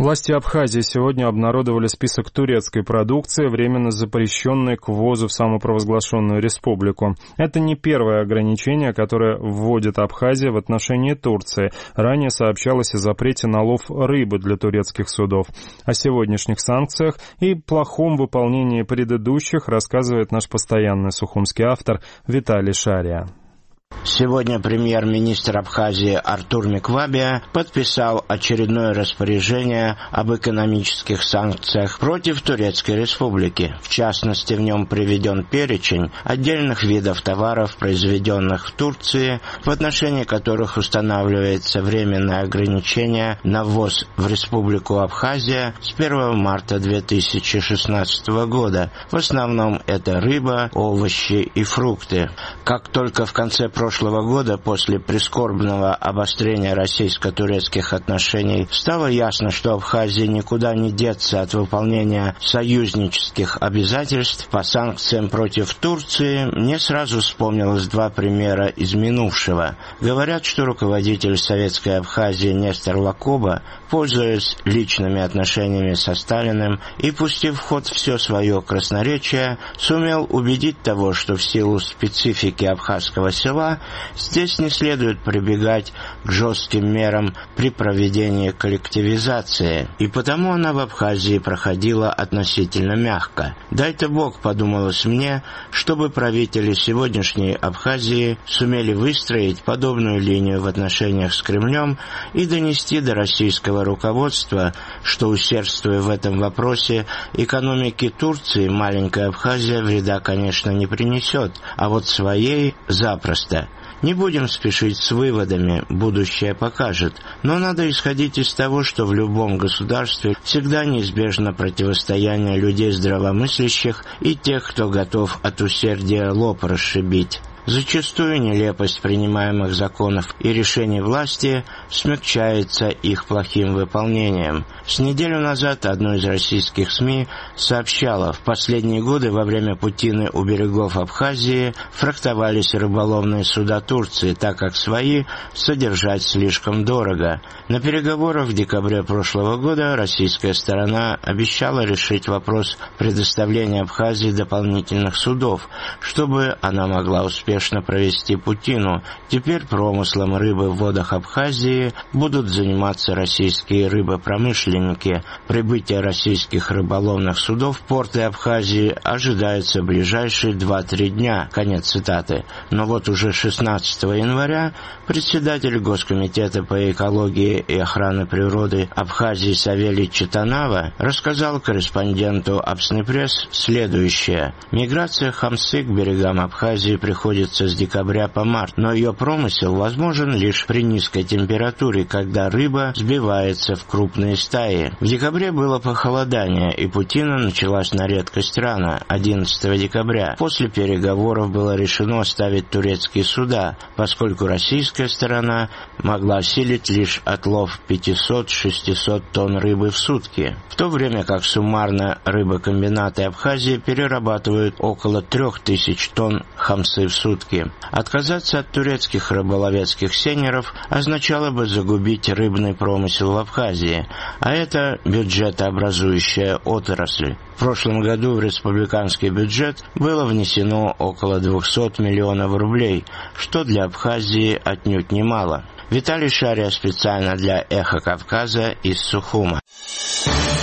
Власти Абхазии сегодня обнародовали список турецкой продукции, временно запрещенной к ввозу в самопровозглашенную республику. Это не первое ограничение, которое вводит Абхазия в отношении Турции. Ранее сообщалось о запрете на лов рыбы для турецких судов. О сегодняшних санкциях и плохом выполнении предыдущих рассказывает наш постоянный сухумский автор Виталий Шария. Сегодня премьер-министр Абхазии Артур Миквабия подписал очередное распоряжение об экономических санкциях против Турецкой Республики. В частности, в нем приведен перечень отдельных видов товаров, произведенных в Турции, в отношении которых устанавливается временное ограничение на ввоз в Республику Абхазия с 1 марта 2016 года. В основном это рыба, овощи и фрукты. Как только в конце прошлого года, после прискорбного обострения российско-турецких отношений, стало ясно, что Абхазия никуда не деться от выполнения союзнических обязательств по санкциям против Турции, мне сразу вспомнилось два примера из минувшего. Говорят, что руководитель советской Абхазии Нестор Лакоба, пользуясь личными отношениями со Сталиным и пустив в ход все свое красноречие, сумел убедить того, что в силу специфики абхазского села здесь не следует прибегать к жестким мерам при проведении коллективизации, и потому она в Абхазии проходила относительно мягко. Дай-то Бог, подумалось мне, чтобы правители сегодняшней Абхазии сумели выстроить подобную линию в отношениях с Кремлем и донести до российского руководства, что, усердствуя в этом вопросе, экономике Турции маленькая Абхазия вреда, конечно, не принесет, а вот своей запросто. Не будем спешить с выводами, будущее покажет, но надо исходить из того, что в любом государстве всегда неизбежно противостояние людей здравомыслящих и тех, кто готов от усердия лоб расшибить. Зачастую нелепость принимаемых законов и решений власти смягчается их плохим выполнением. С неделю назад одно из российских СМИ сообщало, в последние годы во время путины у берегов Абхазии фрахтовались рыболовные суда Турции, так как свои содержать слишком дорого. На переговорах в декабре прошлого года российская сторона обещала решить вопрос предоставления Абхазии дополнительных судов, чтобы она могла успешно провести путину. Теперь промыслом рыбы в водах Абхазии будут заниматься российские рыбопромышленники. Прибытие российских рыболовных судов в порты Абхазии ожидается в ближайшие 2-3 дня. Конец цитаты. Но вот уже 16 января председатель Госкомитета по экологии и охране природы Абхазии Савелий Читанава рассказал корреспонденту Абснепресс следующее. Миграция хамсы к берегам Абхазии приходит с декабря по март, но ее промысел возможен лишь при низкой температуре, когда рыба сбивается в крупные стаи. В декабре было похолодание, и путина началась на редкость рано, 11 декабря. После переговоров было решено оставить турецкие суда, поскольку российская сторона могла осилить лишь отлов 500-600 тонн рыбы в сутки, в то время как суммарно рыбокомбинаты Абхазии перерабатывают около 3000 тонн хамсы в сутки. Отказаться от турецких рыболовецких сенеров означало бы загубить рыбный промысел в Абхазии, а это бюджетообразующая отрасль. В прошлом году в республиканский бюджет было внесено около 200 миллионов рублей, что для Абхазии отнюдь немало. Виталий Шария специально для «Эхо Кавказа» из Сухума.